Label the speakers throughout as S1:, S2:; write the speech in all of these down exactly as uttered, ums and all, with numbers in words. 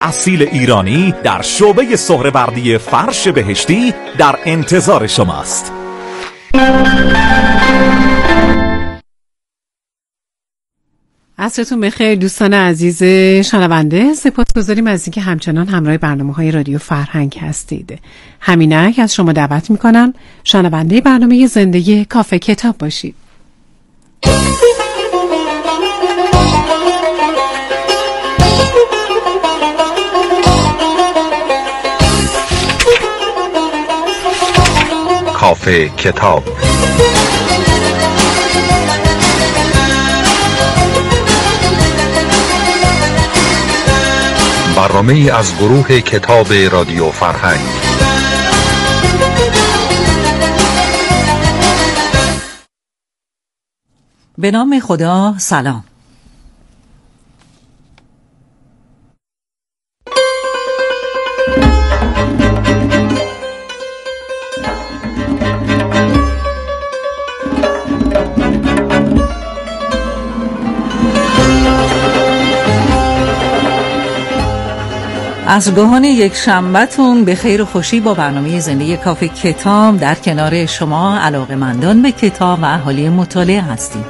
S1: اصیل ایرانی در شعبه سهروردی فرش بهشتی در انتظار شماست.
S2: عصرتون بخیر دوستان عزیز شنونده، سپاسگزاریم از اینکه همچنان همراه برنامه‌های رادیو فرهنگ هستید. همینک از شما دعوت می‌کنم شنونده برنامه زنده کافه کتاب باشید.
S3: کافه کتاب، برنامه از گروه کتاب رادیو فرهنگ.
S4: به نام خدا، سلام. عصرگاهان یک شنبه‌تون به خیر و خوشی با برنامه زنده کافه کتاب در کنار شما علاقه‌مندان به کتاب و اهالی مطالعه هستیم.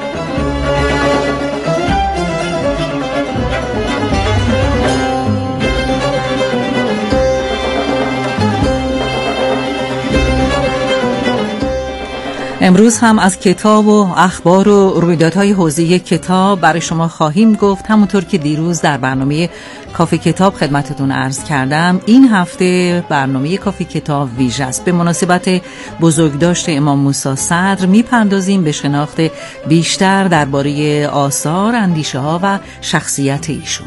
S4: امروز هم از کتاب و اخبار و رویدادهای حوزه کتاب برای شما خواهیم گفت. همونطور که دیروز در برنامه کافه کتاب خدمتتون عرض کردم، این هفته برنامه کافه کتاب ویژه است. به مناسبت بزرگداشت امام موسی صدر میپردازیم به شناخت بیشتر درباره آثار، اندیشه ها و شخصیت ایشون.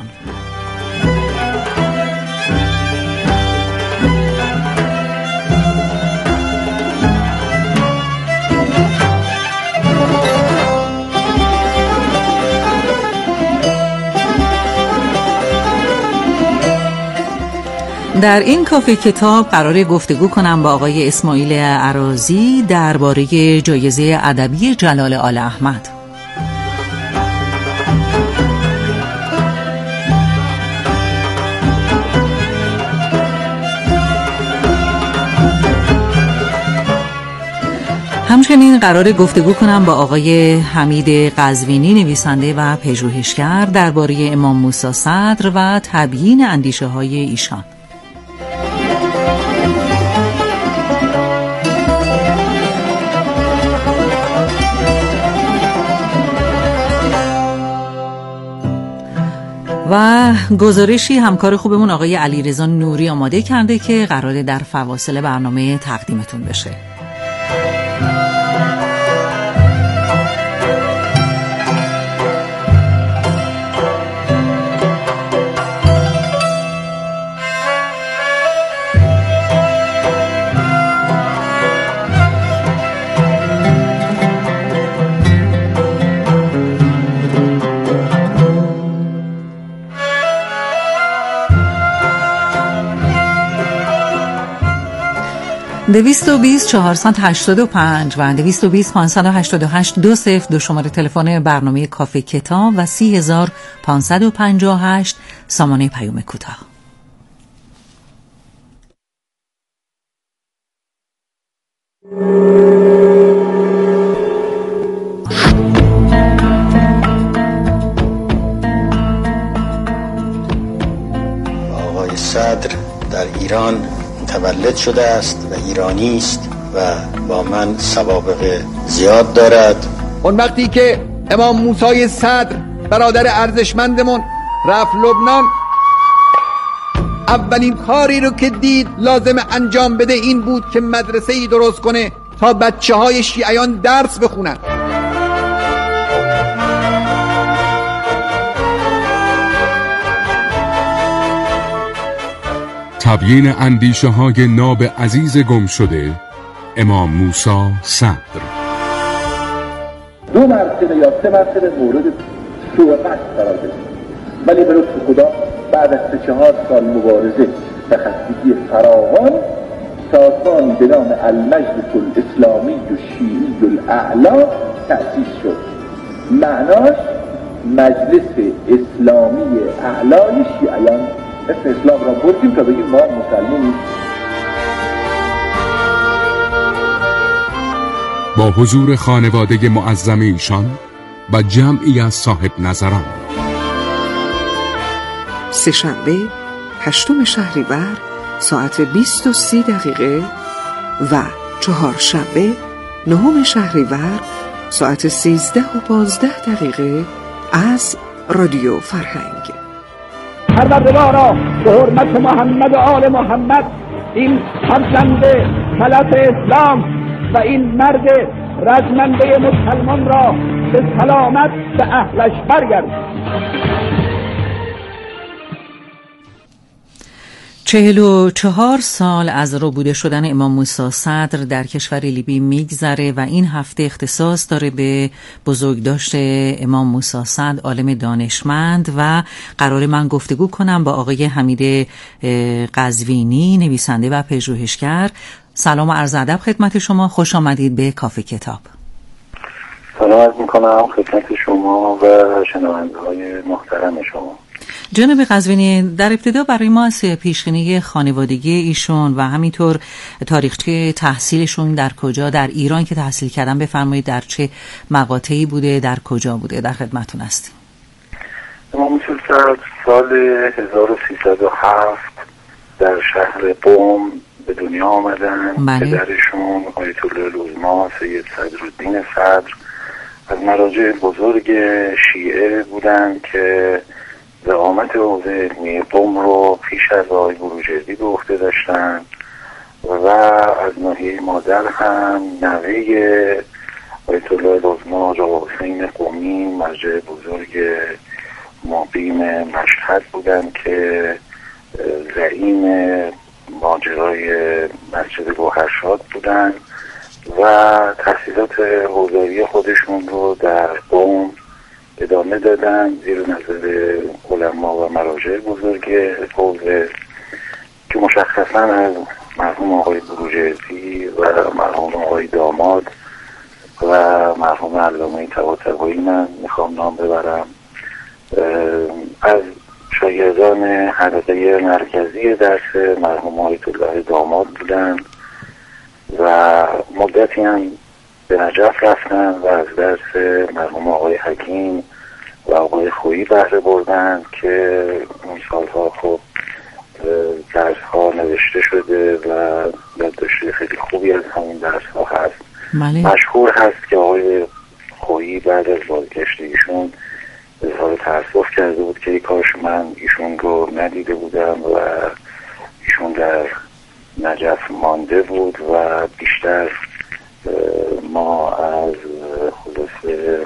S4: در این کافه کتاب قراره گفتگو کنم با آقای اسماعیل عراضی درباره جایزه ادبی جلال آل احمد. همچنین قراره گفتگو کنم با آقای حمید قزوینی، نویسنده و پژوهشگر، درباره امام موسی صدر و تبیین اندیشه های ایشان. و گزارشی همکار خوبمون آقای علیرضا نوری آماده کرده که قراره در فواصل برنامه تقدیمتون بشه. دویست و بیست چهارصد و هشتاد و پنج و دویست و بیست پانصد و هشتاد و هشت دو صفر دو شماره تلفن برنامه کافه کتاب و سی هزار پانصد و پنجاه و هشت سامانه پیام کوتاه.
S5: آقای صدر در ایران متولد شده است و ایرانی است و با من سوابق زیاد دارد.
S6: اون وقتی که امام موسی صدر برادر ارزشمندمون رفت لبنان، اولین کاری رو که دید لازم انجام بده این بود که مدرسه‌ای درست کنه تا بچه های شیعیان درس بخونن.
S7: تبیین اندیشه های ناب عزیز گم شده امام موسی صدر.
S8: دو مرتبه یا سه مرتبه مورد سوء قصد قرار گرفت، ولی به لطف خدا بعد از سه چهار سال مبارزه و خستگی فراوان سازمانی به نام المجلس الاسلامی الشیعی الاعلی تأسیس شد. معناش مجلس اسلامی اعلای شیعیان اسم اسلام را بردیم تا بگیم ما مسلمانیم.
S7: با حضور خانواده معظم ایشان و جمعی از صاحب نظران.
S9: سه‌شنبه هشتم شهریور ساعت بیست و سی دقیقه و چهارشنبه نهم شهریور ساعت سیزده و پانزده دقیقه از رادیو فرهنگ.
S10: پروردگارا به حرمت محمد و آل محمد این فرزند فلک اسلام و این مرد رزمنده مسلمان را به سلامت به اهلش برگرد.
S4: چهل و چهار سال از ربوده شدن امام موسی صدر در کشور لیبی میگذره و این هفته اختصاص داره به بزرگداشت امام موسی صدر، عالم دانشمند، و قرار من گفتگو کنم با آقای حمید قزوینی، نویسنده و پژوهشگر. سلام و عرض ادب خدمت شما، خوش آمدید به کافه کتاب.
S8: سلام عرض میکنم خدمت شما و شنونده های محترم شما.
S4: جناب قزوینی، در ابتدا برای ما از پیشینه خانوادگی ایشون و همینطور تاریخچه تحصیلشون در کجا در ایران که تحصیل کردن بفرمایید، در چه مقاطعی بوده، در کجا بوده؟ در خدمتتون هستیم.
S8: امام موسی صدر سال هزار و سیصد و هفت در شهر قم به دنیا آمدن.
S4: بله.
S8: پدرشون آیت الله العظما سید صدرالدین صدر از مراجع بزرگ شیعه بودند که زعامت حوزه علمی قم رو پیش از آقای بروجردی به عهده داشتن و از ناحیه مادر هم نوه آیت الله العظما آقا حسین قمی مرجع بزرگ مقیم مشهد بودند که زعیم ماجرای مسجد گوهرشاد بودند و تحصیلات حوزوی خودشون رو در قم ادامه دادن زیر نظر علما و مراجع بزرگ حوزه که مشخصا از مرحوم آقای بروجردی و مرحوم آقای داماد و مرحوم علامه طباطبایی من میخوام نام ببرم. از شاگردان حلقه مرکزی درس مرحوم آیت الله داماد بودن و مدتی هم به نجف رفتن و از درس مرحوم آقای حکیم و آقای خویی بهره بردن که اون سالها خب درس ها نوشته شده و یادداشت خیلی خوبی از همین درس ها هست.
S4: مالی.
S8: مشهور هست که آقای خویی بعد از بازگشت ایشون اظهار تأسف کرده بود که کاش من ایشون رو ندیده بودم و ایشون در نجف مانده بود و بیشتر ما از خلاصه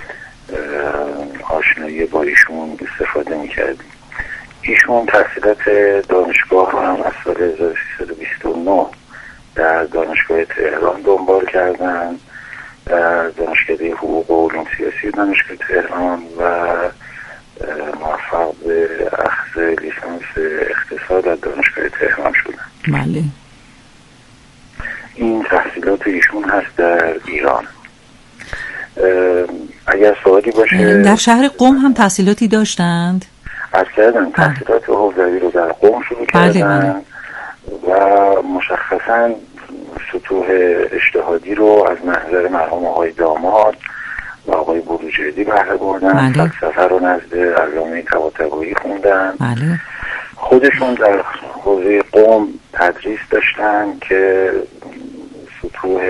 S8: آشنایی با ایشون استفاده میکردیم. ایشون تحصیلات دانشگاه رو هم از سال هزار و سیصد و بیست و نه در دانشگاه تهران دنبال کردن، در دانشکده حقوق و علوم سیاسی دانشگاه تهران و موفق به اخذ لیسانس اقتصاد از دانشگاه تهران شدن.
S4: بله.
S8: این تحصیلات ایشون هست در ایران. اگر سوالی باشه،
S4: در شهر قم هم تحصیلاتی داشتند؟
S8: از کردن تحصیلات حوزوی رو در قم شروع کردن و مشخصا سطوح اجتهادی رو از محضر مرحوم آقای داماد و آقای بروجردی بهره بردن. فلسفه رو نزد علامه طباطبایی خوندن.
S4: بله.
S8: خودشون در حوزه قم تدریس داشتن که سطوح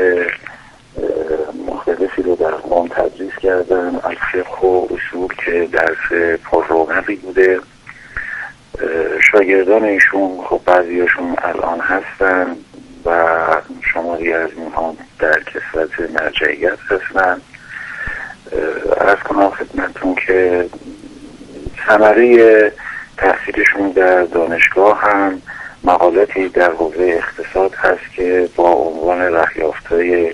S8: مختلفی رو در قم تدریس کردن، از فقه و اصول که درس پررونقی بوده. شاگردان ایشون خب بعضیاشون الان هستن و شماری از اینها در کسوت مرجعیت هستن. عرض کنم خدمتون که ثمره تحصیلشون در دانشگاه هم مقالاتی در حوزه اقتصاد هست که با عنوان رهیافت‌های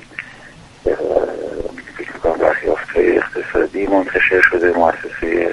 S8: رهیافت‌های اقتصادی منتشر شده. مؤسسه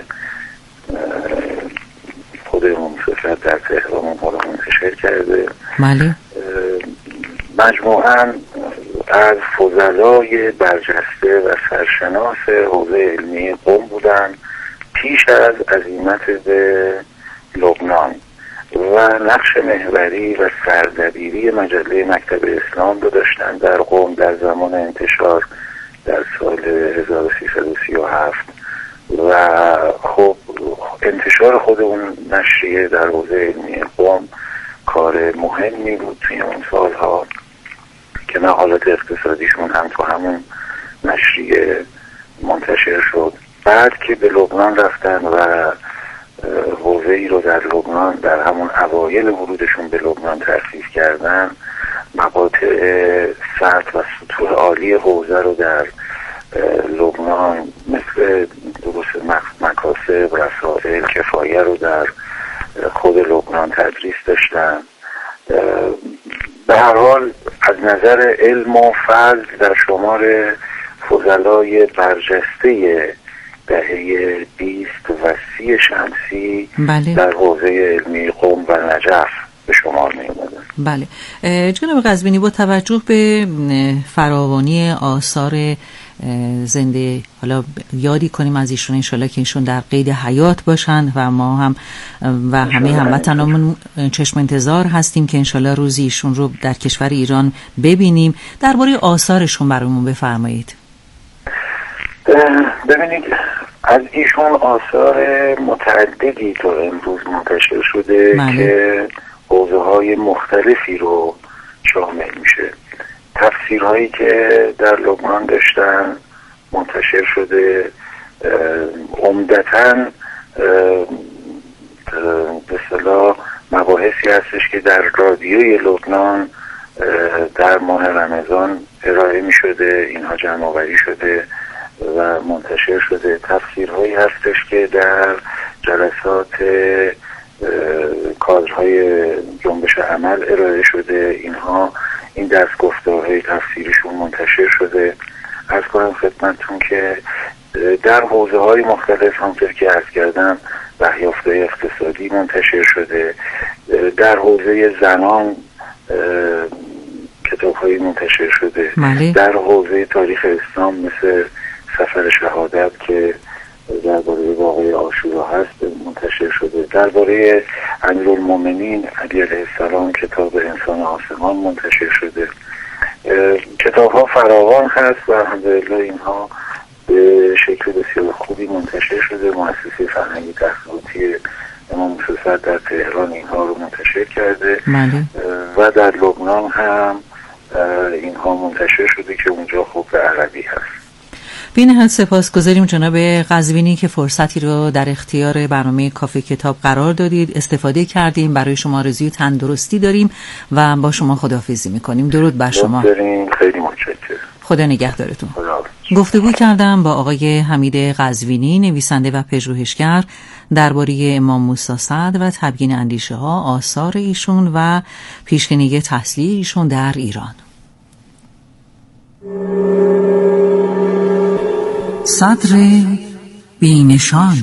S8: خود امام صدر در تهران اونها رو منتشر کرده.
S4: بله.
S8: مجموعاً از فضلای برجسته و سرشناس حوزه علمی قم بودن پیش از عزیمت به لبنان.
S11: و نقش محوری و سردبیری مجله مکتب اسلام رو داشتن در قم در زمان انتشار در سال هزار و سیصد و سی و هفت و خب انتشار خود اون نشریه در حوزه علمی قم کار مهمی بود توی اون سالها که مقالات اقتصادیشون هم تو همون نشریه منتشر شد. بعد که به لبنان رفتن و حوزه ای رو در لبنان در همون اوایل ورودشون به لبنان تأسیس کردن، مقاطع سطح و سطوح عالی حوزه رو در لبنان مثل درست مکاسب، رسائل، کفایه رو در خود لبنان تدریس داشتن. به هر حال از نظر علم و فضل در شمار فضلای برجسته دهه بیست و سی شمسی بله. در حوزه علمی قم و نجف به شمار می اومدن.
S4: بله. جناب قزوینی، با توجه به فراوانی آثار زنده، حالا یادی کنیم از ایشون انشالله که ایشون در قید حیات باشند و ما هم و همه هموطنامون چشم انتظار هستیم که انشالله روزی ایشون رو در کشور ایران ببینیم. درباره آثارشون برامون بفرمایید.
S11: ببینید، از ایشون آثار متعددی تا امروز منتشر شده معنی. که حوزه های مختلفی رو شامل میشه. تفسیرهایی که در لبنان داشتن منتشر شده، عمدتاً به اصطلاح مباحثی هستش که در رادیوی لبنان در ماه رمضان ارائه می شده، اینها جمع آوری شده و منتشر شده. تفسیرهایی هستش که در جلسات کادرهای جنبش عمل ارائه شده، اینها این دست گفتارهای تفسیریشون منتشر شده. عرض کنم خدمتتون که در حوزه های مختلف همونطور که عرض کردم بحیافت‌های اقتصادی منتشر شده، در حوزه زنان کتاب‌های منتشر شده مالی. در حوزه تاریخ اسلام مثل سفر شهادت که درباره واقعه عاشورا هست منتشر شده، درباره امیرالمومنین علی علیه السلام کتاب انسان آسمان منتشر شده. کتاب ها فراوان هست و الحمدلله اینها به شکل بسیار خوبی منتشر شده. مؤسسه فرهنگی تحقیقاتی امام موسی صدر در تهران اینها رو منتشر کرده مالی. و در لبنان هم اینها منتشر شده که اونجا خوب به عربی هست.
S4: بین هم سپاسگزاریم جناب قزوینی که فرصتی رو در اختیار برنامه کافه کتاب قرار دادید، استفاده کردیم. برای شما آرزوی تندرستی داریم و با شما خداحافظی میکنیم. درود بر شما.
S11: خیلی متشکرم.
S4: خدا نگهدارتون. گفتگو کردم با آقای حمید قزوینی، نویسنده و پژوهشگر درباره امام موسی صدر و تبیین اندیشه ها، آثار ایشون و پیشینه تحصیلی ایشون در ایران. صدر بی‌نشان.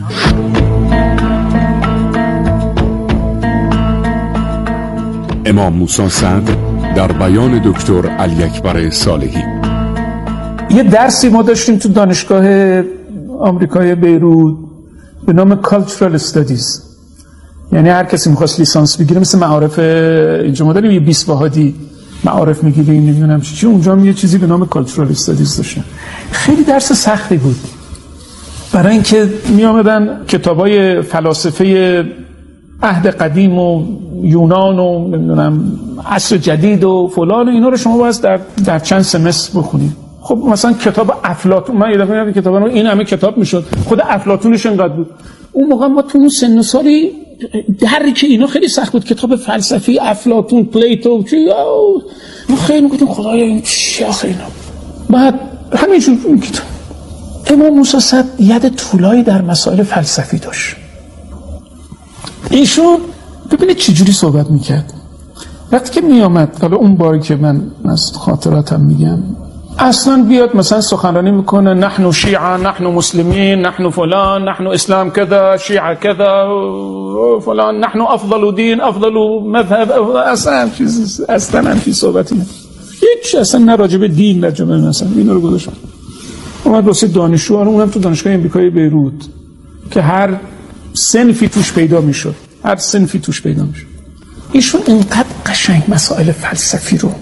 S7: امام موسی صدر در بیان دکتر علی اکبر صالحی.
S12: یه درسی ما داشتیم تو دانشگاه آمریکای بیروت به نام Cultural Studies، یعنی هر کسی می‌خواست لیسانس بگیره مثل معارف اینجا ما داریم یه بیست واحدی معارف میگیره، این نمیدونم چی، اونجا هم یه چیزی به نام Cultural Studies داشتن. خیلی درس سختی بود برای اینکه می آمدن کتابای فلاسفه عهد قدیم و یونان و نمیدونم عصر جدید و فلان و اینا رو شما باید در در چند سمستر بخونید. خب مثلا کتاب افلاطون، من یه دفعه دیدم کتابا رو این همه کتاب میشد، خود افلاطونش انقدر بود. اون موقع ما تو اون سن و سالی هر کی اینا خیلی سخت بود، کتاب فلسفی افلاطون، پلیتو، چی ما خیلی میگفتیم خدایا این چی آخه اینا. بعد همینجور این کتاب امام موسی صدر ید طولایی در مسائل فلسفی داشت. ایشون ببینید چه جوری صحبت میکرد وقتی که میامد. حالا اون باری که من از خاطراتم میگم، اصلا بیاد مثلا سخنرانی میکنه نحن شیعه، نحن مسلمین، نحن فلان، نحن اسلام کذا، شیعه کذا فلان، نحن افضل دین، افضل مذهب، اصلا چیز اصلا همچین صحبتی نه. هیچ اصلا نه راجب دین نه راجب مثلا اینا رو گذاشت. اومد واسه دانشجو، اونم تو دانشگاه آمریکای بیروت که هر صنفی توش پیدا میشد، هر صنفی توش پیدا میشد. ایشون اینقدر قشنگ مسائل فلسفی رو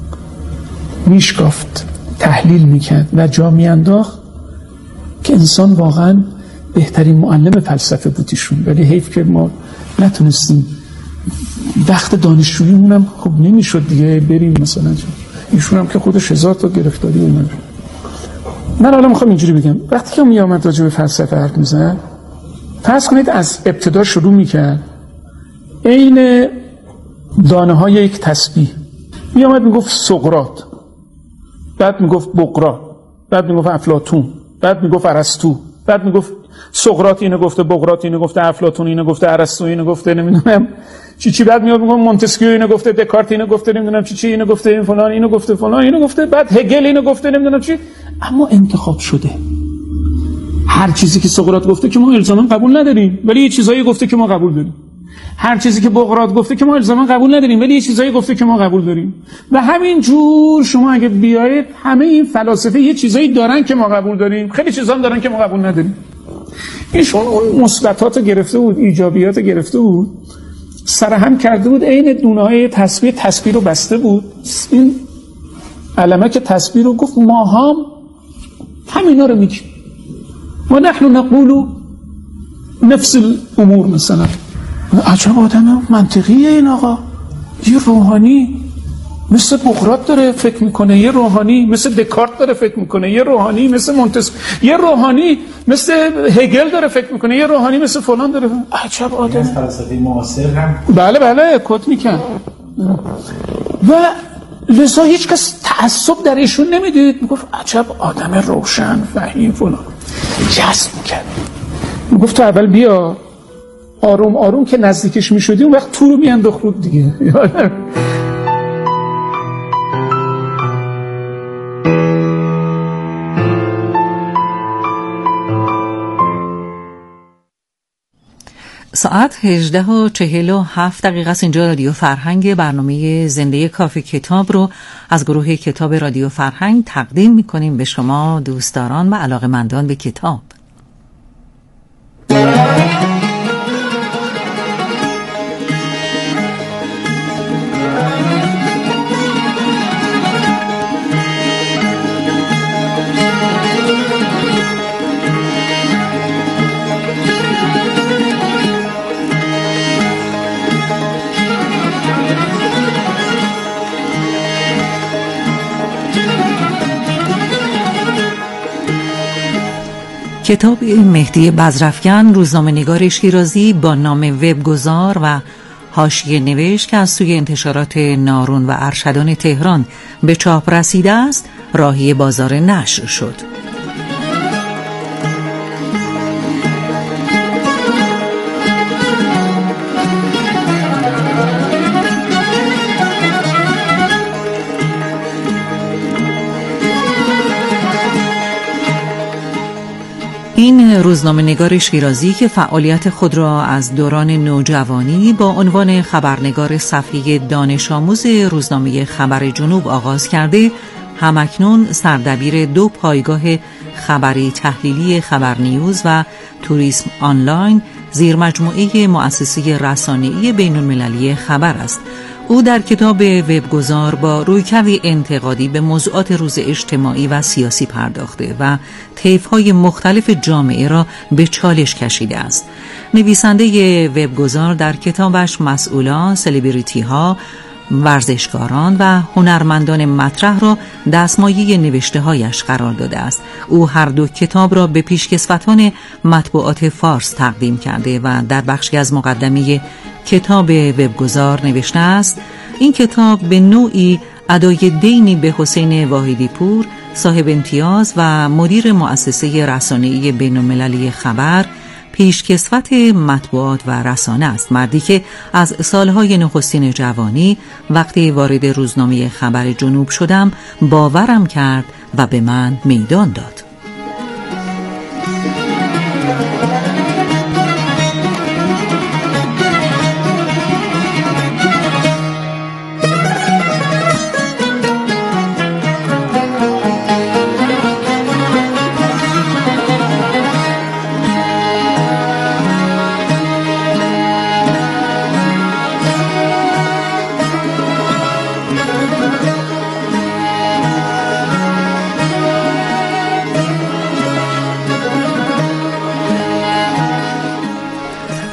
S12: میشکافت، تحلیل میکرد و جا میانداخت که انسان واقعا بهترین معلم فلسفه بود ایشون. ولی حیف که ما نتونستیم، وقت دانشجوییمون هم خب نمیشد دیگه بریم مثلا. ایشون هم که خودش هزار تا گرفتاری اومد. من حالا میخوام اینجوری بگم، وقتی که می آمد راجع به فلسفه حرف میزد، فرض کنید از ابتدا شروع میکرد، عین دانه های یک تسبیح می آمد میگفت سقراط، بعد میگفت بقراط، بعد میگفت افلاطون، بعد میگفت ارسطو، بعد میگفت سقراط اینو گفته، بقراط اینو گفته، افلاطون اینو گفته، ارسطو اینو گفته، نمیدونم چی چی، بعد میاد میگم مونتسکیو اینو گفته، دکارت اینو گفته، نمیدونم چی چی اینو گفته، این فلان اینو گفته، فلان اینو گفته، بعد هگل اینو گفته، نمیدونم چی. اما انتخاب شده. هر چیزی که سقراط گفته که ما الزاما قبول نداریم، ولی یه چیزایی گفته که ما قبول داریم. هر چیزی که بقراط گفته که ما الزاما قبول نداریم، ولی یه چیزایی گفته که ما قبول داریم. و همین جور شما اگه بیاید، همه این فلاسفه یه چیزایی دارن که ما قبول داریم، خیلی چیزا هم دارن که ما قبول نداریم. ایشون اون مثبتات گرفته بود، ایجابیات گرفته بود، سرهم کرده بود، عین دونه‌های تسبیح تسبیح رو بسته بود. این علمه که تسبیح رو گفت، ما هم همینا رو میگیم. و نحن نقول نفس الامور. مثلا عجب آدم منطقیه این آقا، یه روحانی مثل بقراط داره فکر میکنه، یه روحانی مثل دکارت داره فکر میکنه، یه روحانی مثل مونتسکیو، یه روحانی مثل هگل داره فکر میکنه، یه روحانی مثل فلان داره. عجب آدم.
S13: فلسفه معاصر هم
S12: بله بله کد میکن. و لذا هیچ کس تعصب در ایشون نمیدید، میگفت عجب آدم روشن فهیم فلان، جذب میکرد. میگفت تو اول بیا، آروم آروم که نزدیکش میشدی اون وقت تو رو میانداخت رود دیگه.
S4: ساعت هجده و چهل و هفت دقیقه است. اینجا رادیو فرهنگ، برنامه زنده کافی کتاب رو از گروه کتاب رادیو فرهنگ تقدیم میکنیم به شما دوستداران و علاقه‌مندان به کتاب. کتاب مهدی بزرافکن، روزنامه‌نگار شیرازی با نام وبگذار و حاشیه نوشت که از سوی انتشارات نارون و ارشدان تهران به چاپ رسیده است، راهی بازار نشر شد. این روزنامه‌نگار شیرازی که فعالیت خود را از دوران نوجوانی با عنوان خبرنگار صفحه دانش آموز روزنامه خبر جنوب آغاز کرده، همکنون سردبیر دو پایگاه خبری تحلیلی خبر نیوز و توریسم آنلاین زیر مجموعه مؤسسه رسانه‌ای بین‌المللی خبر است. او در کتاب وبگذار با رویکردی انتقادی به موضوعات روز اجتماعی و سیاسی پرداخته و طیف‌های مختلف جامعه را به چالش کشیده است. نویسنده وبگذار در کتابش مسئولان، سلبریتی‌ها، ورزشکاران و هنرمندان مطرح را دستمایه نوشته‌هایش قرار داده است. او هر دو کتاب را به پیشکسوتان مطبوعات فارس تقدیم کرده و در بخشی از مقدمه کتاب وبگذار نوشته است: این کتاب به نوعی ادای دینی به حسین واحدی پور، صاحب امتیاز و مدیر مؤسسه رسانه‌ای بین‌المللی خبر، پیشکسوت مطبوعات و رسانه است. مردی که از سالهای نخستین جوانی وقتی وارد روزنامه خبر جنوب شدم باورم کرد و به من میدان داد.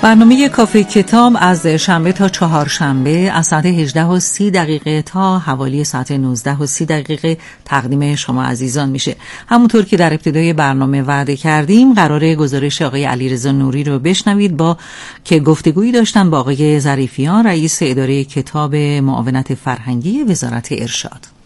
S4: برنامه کافه کتاب از شنبه تا چهارشنبه از ساعت هجده و سی دقیقه تا حوالی ساعت نوزده و سی دقیقه تقدیم شما عزیزان میشه. همونطور که در ابتدای برنامه وعده کردیم، قراره گزارش آقای علیرضا نوری رو بشنوید با که گفتگویی داشتن با آقای ظریفیان، رئیس اداره کتاب معاونت فرهنگی وزارت ارشاد.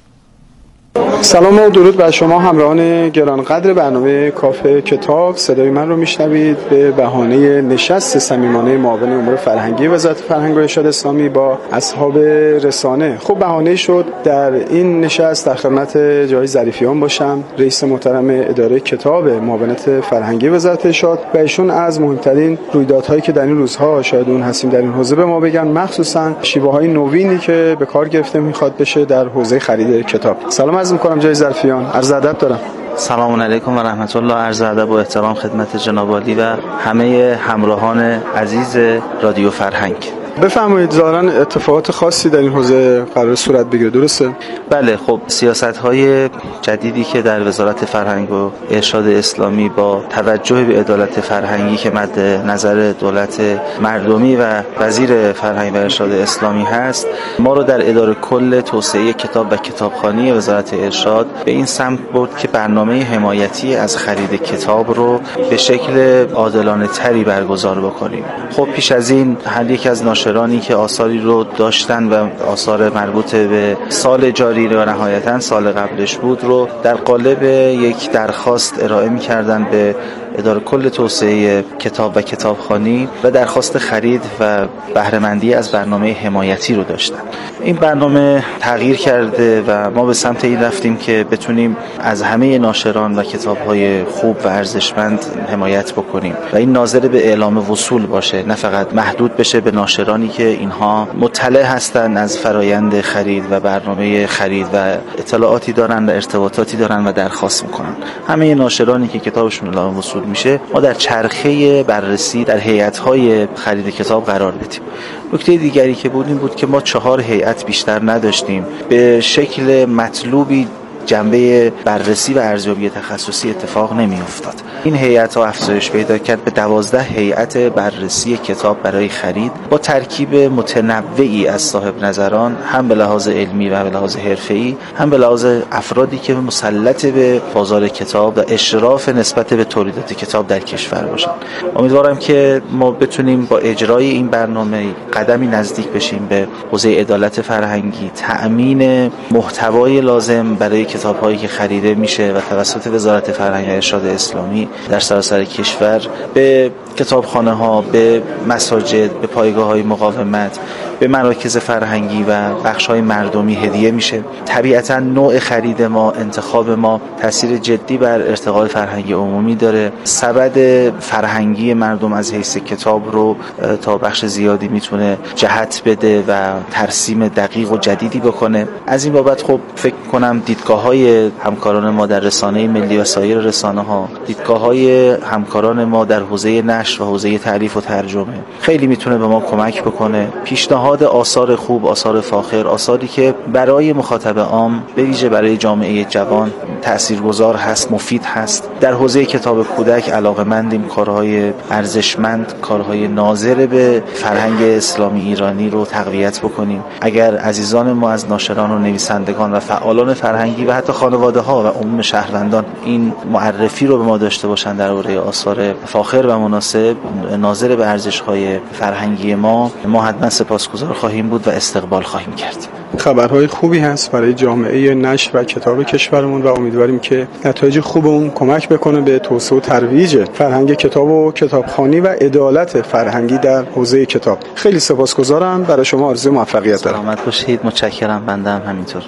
S13: سلام و درود بر شما همراهان گرانقدر برنامه کافه کتاب. صدای من رو میشنوید به بهانه نشست صمیمانه معاون امور فرهنگی وزارت فرهنگ و ارشاد اسلامی با اصحاب رسانه. خب بهانه شد در این نشست در خدمت جناب ظریفیان باشم، رئیس محترم اداره کتاب معاونت فرهنگی وزارت ارشاد، و ایشون از مهمترین رویدادهایی که در این روزها شاهد اون هستیم در این حوزه به ما بگن، مخصوصا شیوه‌های نوینی که به کار گرفته میخواد بشه در حوزه خرید کتاب. سلام عرض می‌کنم جناب ظریفیان، عرض ادب دارم.
S14: سلام علیکم و رحمت الله. عرض ادب و احترام خدمت جناب عالی و همه همراهان عزیز رادیو فرهنگ.
S13: بفرمایید، ظاهراً اتفاقات خاصی در این حوزه قرار صورت بگیره، درسته؟
S14: بله، خب سیاست‌های جدیدی که در وزارت فرهنگ و ارشاد اسلامی با توجه به عدالت فرهنگی که مد نظر دولت مردمی و وزیر فرهنگ و ارشاد اسلامی هست، ما رو در اداره کل توسعه کتاب و کتابخوانی وزارت ارشاد به این سمت برد که برنامه حمایتی از خرید کتاب رو به شکل عادلانه تری برگزار بکنیم. خب پیش از این هر یک از ناشرانی که آثاری رو داشتن و آثار مربوط به سال جاری و نهایتاً سال قبلش بود رو در قالب یک درخواست ارائه می‌کردن به اداره کل توسعه کتاب و کتابخوانی و درخواست خرید و بهره‌مندی از برنامه حمایتی رو داشتن. این برنامه تغییر کرده و ما به سمت این رفتیم که بتونیم از همه ناشران و کتاب‌های خوب و ارزشمند حمایت بکنیم و این ناظر به اعلام وصول باشه، نه فقط محدود بشه به ناشرانی که اینها مطلع هستن از فرایند خرید و برنامه خرید و اطلاعاتی دارن و ارتباطاتی دارن و درخواست میکنن. همه ناشرانی که کتابشون اعلام وصول میشه ما در چرخه بررسی در هیئت‌های خرید کتاب قرار بدیم. نکته دیگری که بود این بود که ما چهار هیئت بیشتر نداشتیم، به شکل مطلوبی جنبه بررسی و ارزیابی تخصصی اتفاق نمی افتاد. این هیئت‌ها افزایش پیدا کرد به دوازده هیئت بررسی کتاب برای خرید با ترکیب متنوعی از صاحب نظران، هم به لحاظ علمی و به لحاظ حرفه‌ای، هم به لحاظ افرادی که مسلط به بازار کتاب و اشراف نسبت به تولیدات کتاب در کشور باشند. امیدوارم که ما بتونیم با اجرای این برنامه قدمی نزدیک بشیم به حوزه عدالت فرهنگی، تأمین محتوای لازم برای کتاب‌هایی که خریده میشه و توسط وزارت فرهنگ و ارشاد اسلامی در سراسر کشور به کتابخانه‌ها، به مساجد، به پایگاه‌های مقاومت، به مراکز فرهنگی و بخش‌های مردمی هدیه میشه. طبیعتاً نوع خرید ما، انتخاب ما تأثیر جدی بر ارتقاء فرهنگی عمومی داره. سبد فرهنگی مردم از حیث کتاب رو تا بخش زیادی میتونه جهت بده و ترسیم دقیق و جدیدی بکنه. از این بابت خب فکر کنم دیدگاه‌های همکاران ما در رسانه ملی و سایر رسانه‌ها، دیدگاه‌های همکاران ما در حوزه نشر و حوزه تعریف و ترجمه خیلی میتونه به ما کمک بکنه. پیشنهاد آثار خوب، آثار فاخر، آثاری که برای مخاطب عام به ویژه برای جامعه جوان تاثیرگذار هست، مفید هست. در حوزه کتاب کودک علاقه‌مندیم کارهای ارزشمند، کارهای ناظر به فرهنگ اسلامی ایرانی رو تقویت بکنیم. اگر عزیزان ما از ناشران و نویسندگان و فعالان فرهنگی و حتی خانواده‌ها و عموم شهروندان این معرفی رو به ما داشته باشن درباره آثار فاخر و مناسب ناظر به ارزش‌های فرهنگی ما، ما حتما سپاسگزار خواهیم بود و استقبال خواهیم کرد.
S13: خبرهای خوبی هست برای جامعه نشر و کتاب کشورمون و امیدواریم که نتایج خوب اون کمک بکنه به توسعه و ترویج فرهنگ کتاب و کتابخوانی و عدالت فرهنگی در حوزه کتاب. خیلی سپاسگزارم، برای شما آرزوی موفقیت دارم.
S14: سلامت باشید، متشکرم. بنده هم همینطور.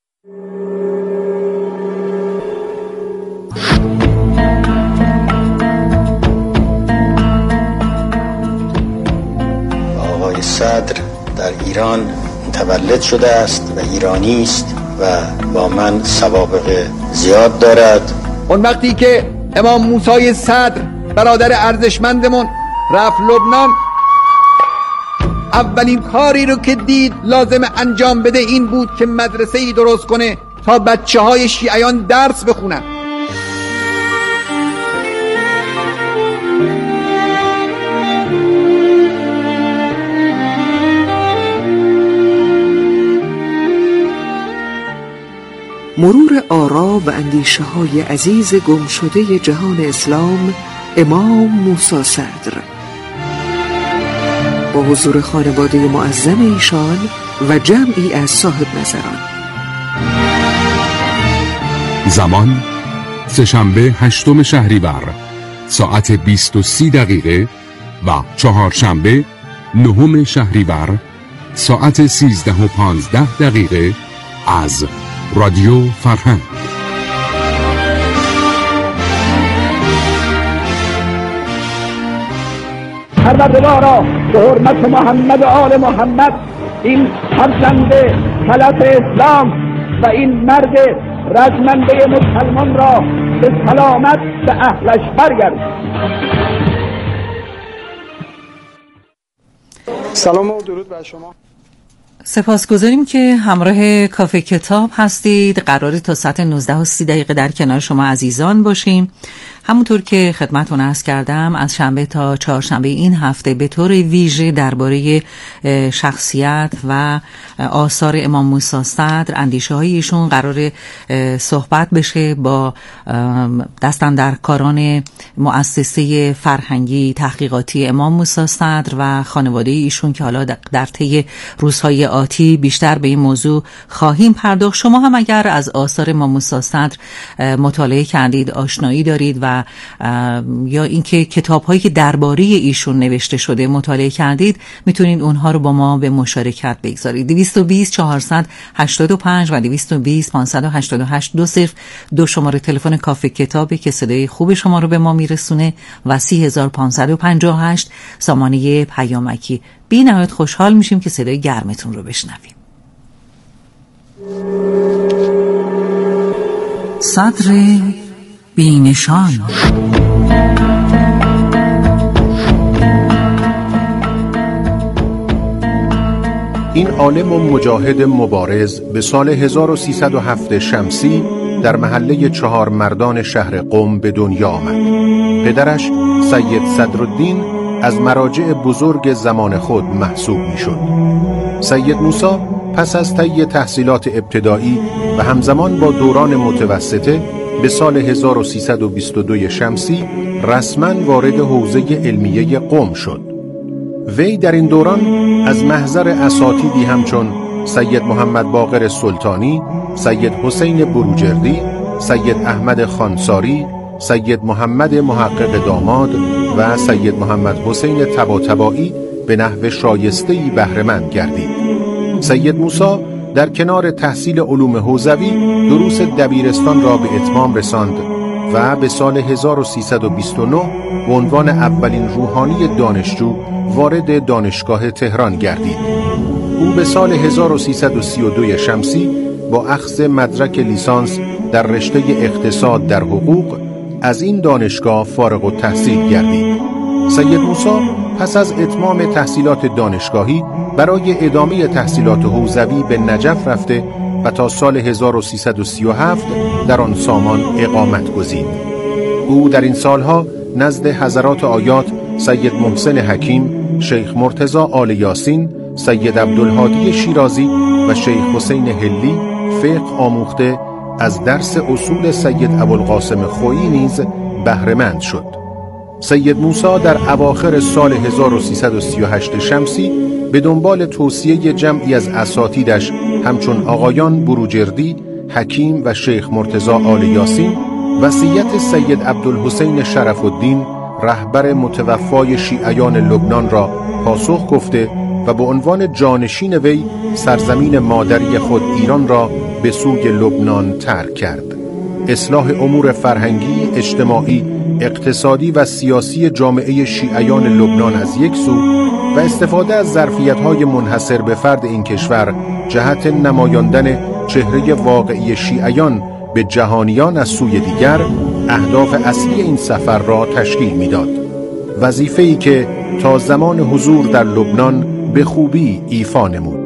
S5: آقای صدر در ایران متولد شده است و ایرانی است و با من سوابق زیاد دارد.
S6: اون وقتی که امام موسی صدر برادر ارزشمندمون رفت لبنان، اولین کاری رو که دید لازم انجام بده این بود که مدرسه‌ای درست کنه تا بچه های شیعیان درس بخونن.
S9: مرور آرا و اندیشه های عزیز گمشده جهان اسلام امام موسی صدر با حضور خانواده معظم ایشان و جمعی از صاحب نظران.
S7: زمان سه‌شنبه هشتم شهریور ساعت بیست و سی دقیقه و چهارشنبه نهم شهریور ساعت سیزده و پانزده دقیقه از رادیو فرهنگ.
S10: پروردگارا به حرمت محمد و آل محمد این فرزند فلک اسلام و این مرد رجمنده مسلمان را به سلامت به اهلش برگردان.
S13: سلام و درود بر شما.
S4: سپاسگزاریم که همراه کافه کتاب هستید. قراره تا ساعت نوزده و سی دقیقه در کنار شما عزیزان باشیم. همونطور که خدمتتون عرض کردم از شنبه تا چهارشنبه این هفته به طور ویژه درباره شخصیت و آثار امام موسی صدر، اندیشه های ایشون قرار صحبت بشه با دستاندرکاران مؤسسه فرهنگی تحقیقاتی امام موسی صدر و خانواده ایشون که حالا در طی روزهای آتی بیشتر به این موضوع خواهیم پرداخت. شما هم اگر از آثار امام موسی صدر مطالعه کردید، آشنایی دارید و یا اینکه کتاب‌هایی که درباره ایشون نوشته شده مطالعه کردید، میتونید اونها رو با ما به مشارکت بگذارید. دویست و بیست چهارصد و هشتاد و پنج و دویست و بیست پانصد و هشتاد و هشت دو صفر دو شماره تلفن کافه کتابی که صدای خوب شما رو به ما میرسونه و سی هزار و پانصد و پنجاه و هشت سامانه پیامکی. بی نهایت خوشحال میشیم که صدای گرمتون رو بشنویم. صدر بینشان.
S15: این عالم و مجاهد مبارز به سال هزار و سیصد و هفت شمسی در محله چهار مردان شهر قم به دنیا آمد. پدرش سید صدرالدین از مراجع بزرگ زمان خود محسوب می شد. سید موسی پس از طی تحصیلات ابتدایی و همزمان با دوران متوسطه به سال هزار و سیصد و بیست و دو شمسی رسما وارد حوزه علمیه قم شد. وی در این دوران از محضر اساتیدی همچون سید محمد باقر سلطانی، سید حسین بروجردی، سید احمد خانساری، سید محمد محقق داماد و سید محمد حسین طباطبایی به نحو شایسته‌ای بهره‌مند گردید. سید موسی در کنار تحصیل علوم حوزوی دروس دبیرستان را به اتمام رساند و به سال هزار و سیصد و بیست و نه به عنوان اولین روحانی دانشجو وارد دانشگاه تهران گردید. او به سال هزار و سیصد و سی و دو شمسی با اخذ مدرک لیسانس در رشته اقتصاد در حقوق از این دانشگاه فارغ التحصیل گردید. سید موسی پس از اتمام تحصیلات دانشگاهی برای ادامه تحصیلات حوزوی به نجف رفته و تا سال هزار و سیصد و سی و هفت در آن سامان اقامت گزید. او در این سالها نزد حضرات آیات سید محسن حکیم، شیخ مرتضی آل یاسین، سید عبدالهادی شیرازی و شیخ حسین هلی فقه آموخته از درس اصول سید ابوالقاسم خویی نیز بهره‌مند شد. سید موسی در اواخر سال هزار و سیصد و سی و هشت شمسی به دنبال توصیه جمعی از اساتیدش همچون آقایان بروجردی، حکیم و شیخ مرتضی آل یاسین وصیت سید عبدالحسین شرف الدین رهبر متوفای شیعیان لبنان را پاسخ گفته و به عنوان جانشین وی سرزمین مادری خود ایران را به سوی لبنان ترک کرد. اصلاح امور فرهنگی، اجتماعی، اقتصادی و سیاسی جامعه شیعیان لبنان از یک سو و استفاده از ظرفیت‌های منحصر به فرد این کشور جهت نمایاندن چهره واقعی شیعیان به جهانیان از سوی دیگر اهداف اصلی این سفر را تشکیل می‌داد. وظیفه‌ای که تا زمان حضور در لبنان به خوبی ایفا نمود.